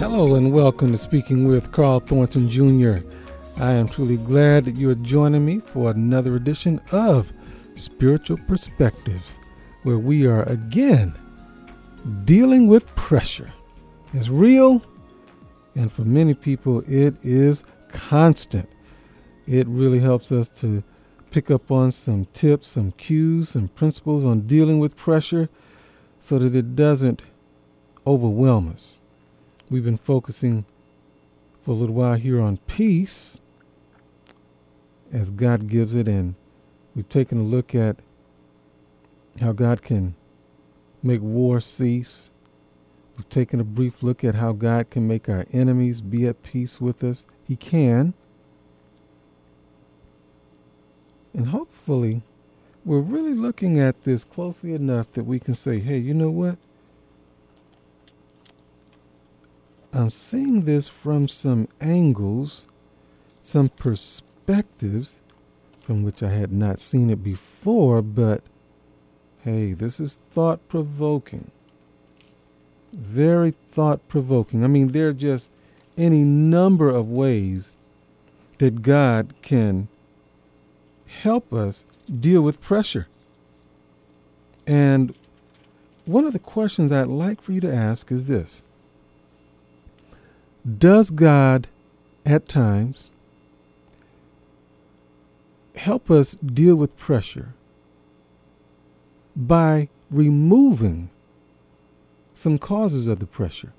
Hello and welcome to Speaking with Carl Thornton Jr. I am truly glad that you are joining me for another edition of Spiritual Perspectives, where we are again dealing with pressure. It's real, and for many people it is constant. It really helps us to pick up on some tips, some cues, some principles on dealing with pressure so that it doesn't overwhelm us. We've been focusing for a little while here on peace as God gives it, and we've taken a look at how God can make war cease. We've taken a brief look at how God can make our enemies be at peace with us. He can. And hopefully we're really looking at this closely enough that we can say, hey, you know what? I'm seeing this from some angles, some perspectives from which I had not seen it before, but hey, this is thought-provoking. Very thought-provoking. I mean, there are just any number of ways that God can help us deal with pressure. And one of the questions I'd like for you to ask is this. Does God, at times, help us deal with pressure by removing some causes of the pressure?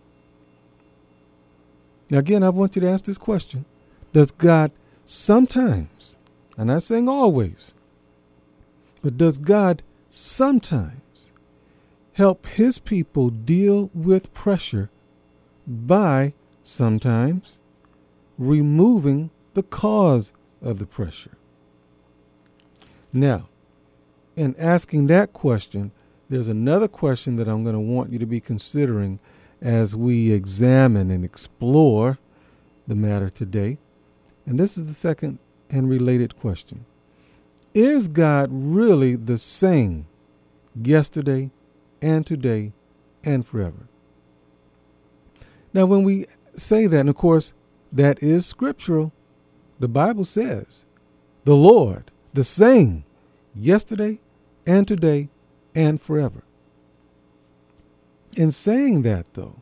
Now, again, I want you to ask this question. Does God sometimes, I'm not saying always, but does God sometimes help his people deal with pressure by sometimes removing the cause of the pressure? Now, in asking that question, there's another question that I'm going to want you to be considering as we examine and explore the matter today. And this is the second and related question. Is God really the same yesterday and today and forever? Now, when we say that, and of course, that is scriptural, the Bible says, the Lord, the same, yesterday and today and forever. In saying that, though,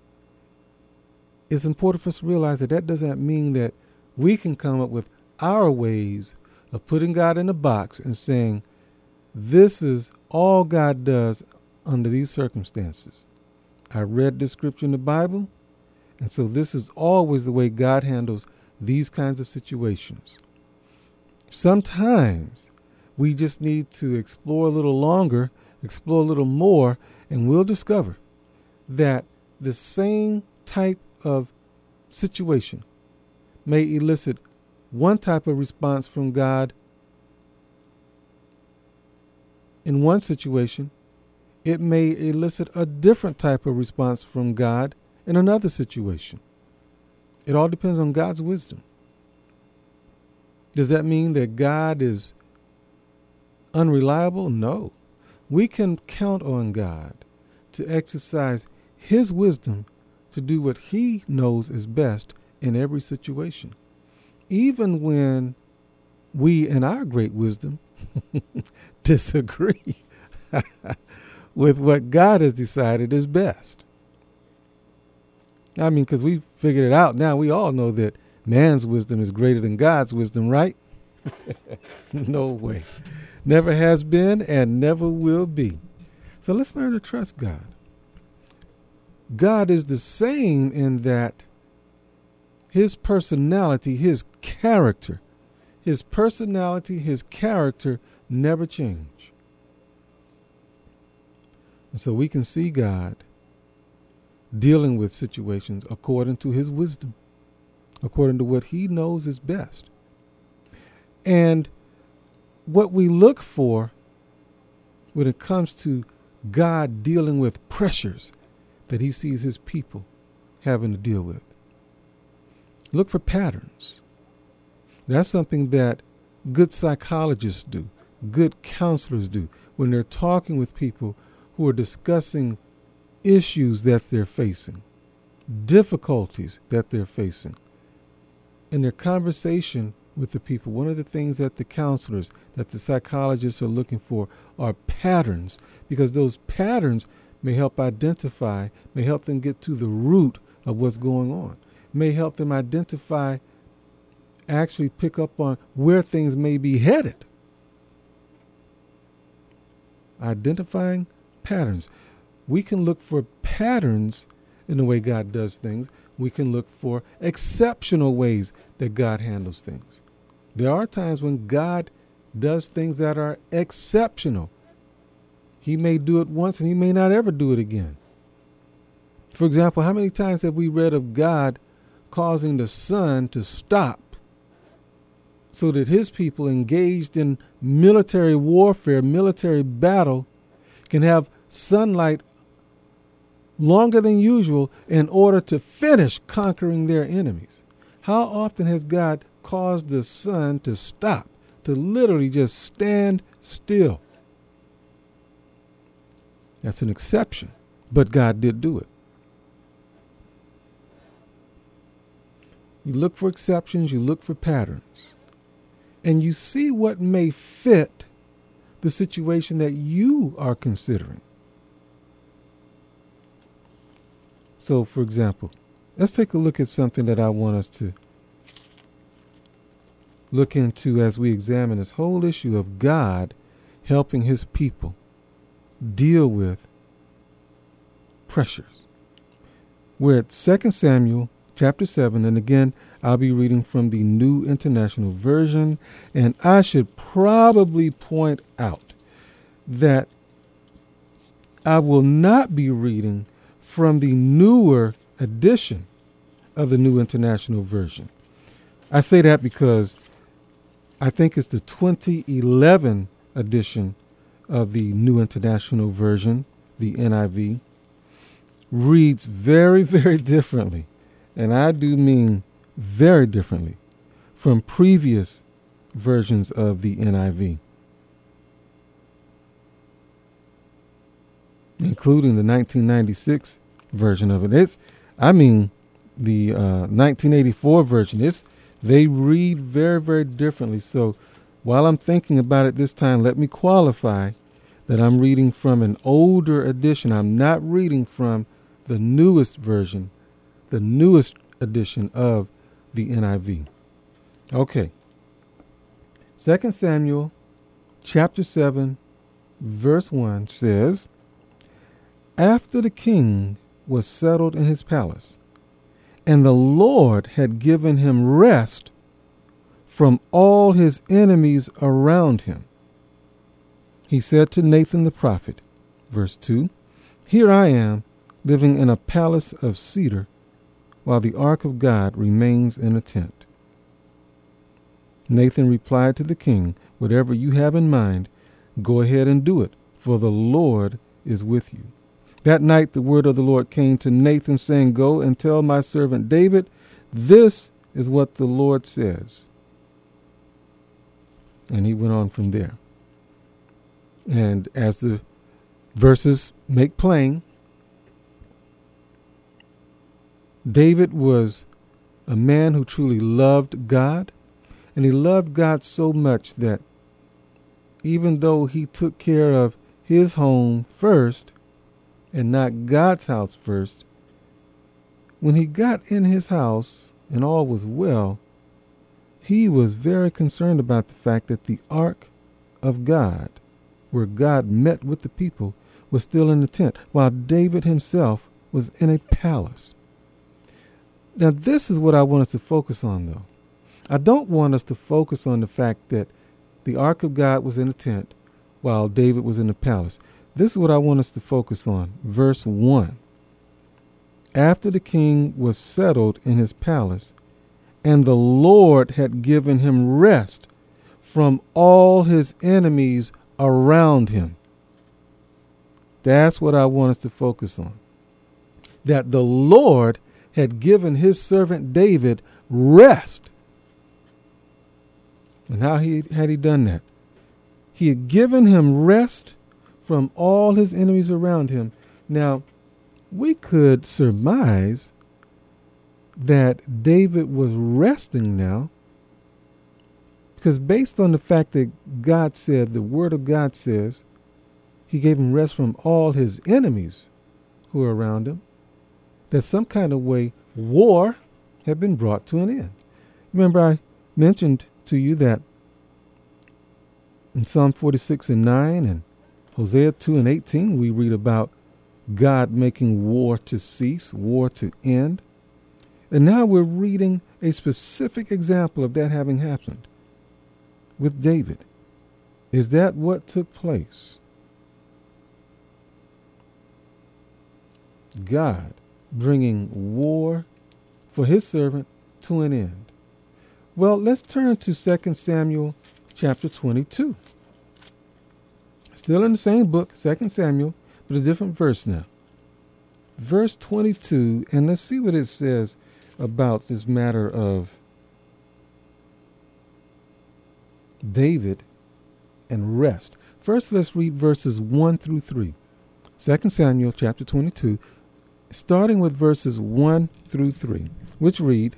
it's important for us to realize that that doesn't mean that we can come up with our ways of putting God in a box and saying, this is all God does under these circumstances. I read this scripture in the Bible, and so this is always the way God handles these kinds of situations. Sometimes we just need to explore a little longer, explore a little more, and we'll discover that the same type of situation may elicit one type of response from God in one situation. It may elicit a different type of response from God in another situation. It all depends on God's wisdom. Does that mean that God is unreliable? No. We can count on God to exercise his wisdom to do what he knows is best in every situation. Even when we, in our great wisdom, disagree with what God has decided is best. I mean, because we've figured it out now. We all know that man's wisdom is greater than God's wisdom, right? No way. Never has been and never will be. So let's learn to trust God. God is the same in that his personality, his character never change. And so we can see God dealing with situations according to his wisdom, according to what he knows is best. And what we look for when it comes to God dealing with pressures that he sees his people having to deal with. Look for patterns. That's something that good psychologists do, good counselors do, when they're talking with people who are discussing issues that they're facing. difficulties that they're facing. In their conversation with the people, one of the things that the counselors, that the psychologists are looking for are patterns, because those patterns may help identify, may help them get to the root of what's going on, may help them identify, actually pick up on where things may be headed. Identifying patterns. We can look for patterns in the way God does things. We can look for exceptional ways that God handles things. There are times when God does things that are exceptional. He may do it once and he may not ever do it again. For example, how many times have we read of God causing the sun to stop so that his people engaged in military warfare, military battle, can have sunlight longer than usual in order to finish conquering their enemies? How often has God caused the sun to stop, to literally just stand still? That's an exception, but God did do it. You look for exceptions, you look for patterns, and you see what may fit the situation that you are considering. So, for example, let's take a look at something that I want us to look into as we examine this whole issue of God helping his people deal with pressures. We're at 2 Samuel chapter 7, and again, I'll be reading from the New International Version, and I should probably point out that I will not be reading from the newer edition of the New International Version. I say that because I think it's the 2011 edition of the New International Version, the NIV, reads very, very differently, and I do mean very differently, from previous versions of the NIV, including the 1996 version of it. The 1984 version. They read very, very differently. So while I'm thinking about it this time, let me qualify that I'm reading from an older edition. I'm not reading from the newest version, the newest edition of the NIV. Okay. 2 Samuel chapter 7, verse 1 says, "After the king was settled in his palace, and the Lord had given him rest from all his enemies around him, he said to Nathan the prophet," verse 2, "Here I am, living in a palace of cedar, while the ark of God remains in a tent." Nathan replied to the king, "Whatever you have in mind, go ahead and do it, for the Lord is with you." That night the word of the Lord came to Nathan, saying, "Go and tell my servant David, this is what the Lord says." And he went on from there. And as the verses make plain, David was a man who truly loved God, and he loved God so much that even though he took care of his home first and not God's house first, when he got in his house and all was well, he was very concerned about the fact that the ark of God, where God met with the people, was still in the tent, while David himself was in a palace. Now, this is what I want us to focus on, though. I don't want us to focus on the fact that the ark of God was in a tent while David was in the palace. This is what I want us to focus on. Verse 1. "After the king was settled in his palace, and the Lord had given him rest from all his enemies around him." That's what I want us to focus on. That the Lord had given his servant David rest. And how had he done that? He had given him rest from all his enemies around him. Now, we could surmise that David was resting now, because based on the fact that God said, the word of God says, he gave him rest from all his enemies who are around him, that some kind of way war had been brought to an end. Remember, I mentioned to you that in Psalm 46:9 and Hosea 2:18, we read about God making war to cease, war to end. And now we're reading a specific example of that having happened with David. Is that what took place? God bringing war for his servant to an end. Well, let's turn to 2 Samuel chapter 22. Still in the same book, 2 Samuel, but a different verse now. Verse 22, and let's see what it says about this matter of David and rest. First, let's read verses 1 through 3. 2 Samuel chapter 22, starting with verses 1 through 3, which read,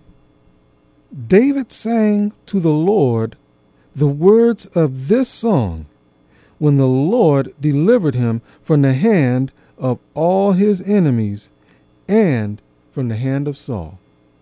David sang to the Lord the words of this song when the Lord delivered him from the hand of all his enemies and from the hand of Saul.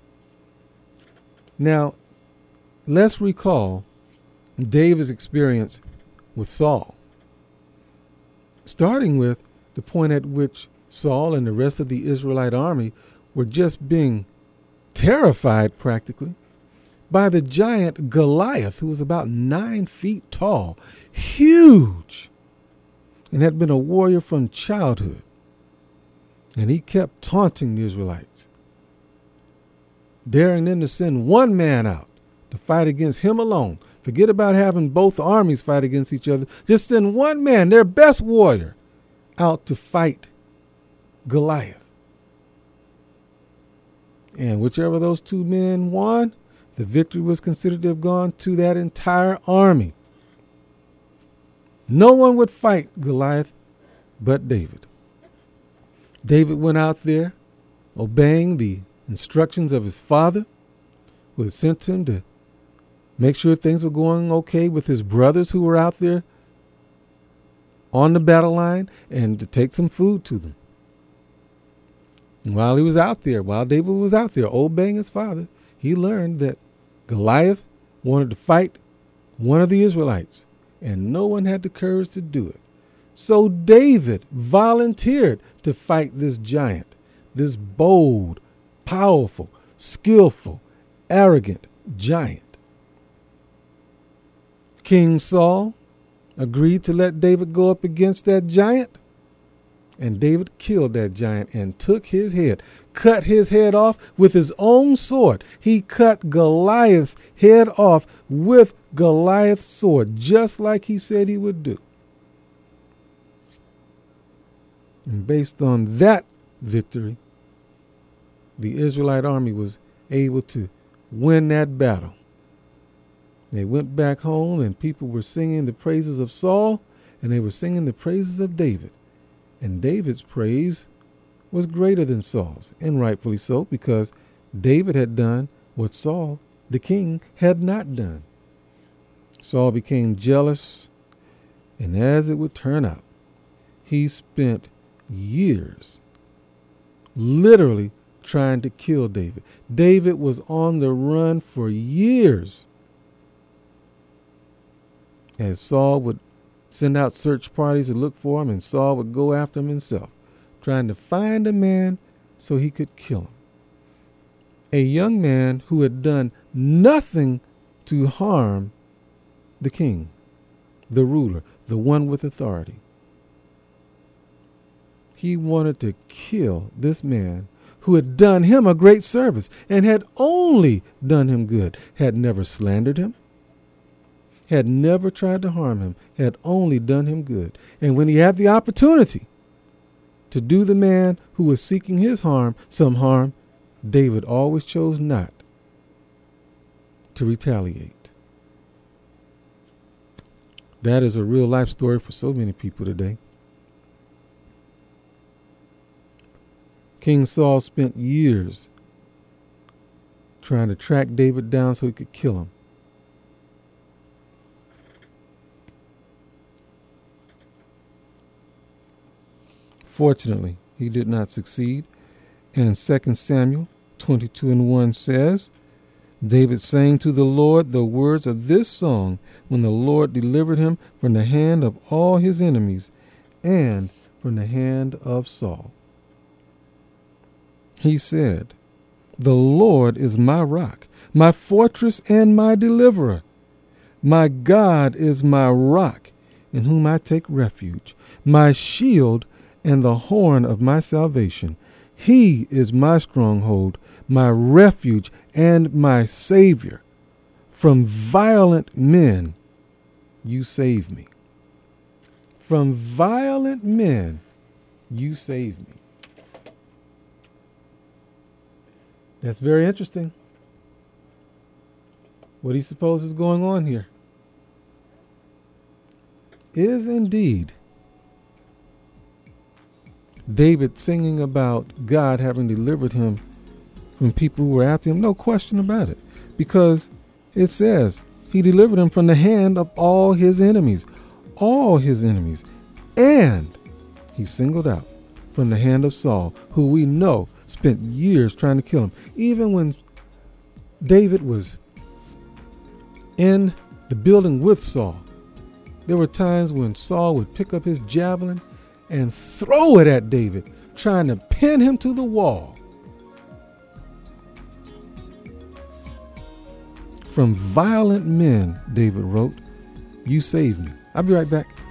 Now, let's recall David's experience with Saul, starting with the point at which Saul and the rest of the Israelite army were just being terrified practically by the giant Goliath, who was about 9 feet tall, huge, and had been a warrior from childhood. And he kept taunting the Israelites, daring them to send one man out to fight against him alone. Forget about having both armies fight against each other. Just send one man, their best warrior, out to fight Goliath. And whichever of those two men won, the victory was considered to have gone to that entire army. No one would fight Goliath but David. David went out there obeying the instructions of his father, who had sent him to make sure things were going okay with his brothers who were out there on the battle line, and to take some food to them. And while he was out there, while David was out there obeying his father, he learned that Goliath wanted to fight one of the Israelites, and no one had the courage to do it. So David volunteered to fight this giant, this bold, powerful, skillful, arrogant giant. King Saul agreed to let David go up against that giant, and David killed that giant and took his head, cut his head off with his own sword. He cut Goliath's head off with Goliath's sword, just like he said he would do. And based on that victory, the Israelite army was able to win that battle. They went back home, and people were singing the praises of Saul, and they were singing the praises of David. And David's praise was greater than Saul's, and rightfully so, because David had done what Saul, the king, had not done. Saul became jealous, and as it would turn out, he spent years literally trying to kill David. David was on the run for years, as Saul would send out search parties to look for him, and Saul would go after him himself, trying to find a man so he could kill him. A young man who had done nothing to harm the king, the ruler, the one with authority. He wanted to kill this man who had done him a great service and had only done him good, had never slandered him, had never tried to harm him, had only done him good. And when he had the opportunity to do the man who was seeking his harm some harm, David always chose not to retaliate. That is a real life story for so many people today. King Saul spent years trying to track David down so he could kill him. Fortunately, he did not succeed. And 2 Samuel 22:1 says, David sang to the Lord the words of this song when the Lord delivered him from the hand of all his enemies and from the hand of Saul. He said, the Lord is my rock, my fortress and my deliverer. My God is my rock, in whom I take refuge, my shield and the horn of my salvation. He is my stronghold, my refuge, and my Savior. From violent men you save me. From violent men you save me. That's very interesting. What do you suppose is going on here? Is indeed David singing about God having delivered him from people who were after him? No question about it. Because it says he delivered him from the hand of all his enemies. All his enemies. And he singled out from the hand of Saul, who we know spent years trying to kill him. Even when David was in the building with Saul, there were times when Saul would pick up his javelin and throw it at David, trying to pin him to the wall. From violent men, David wrote, you save me. I'll be right back.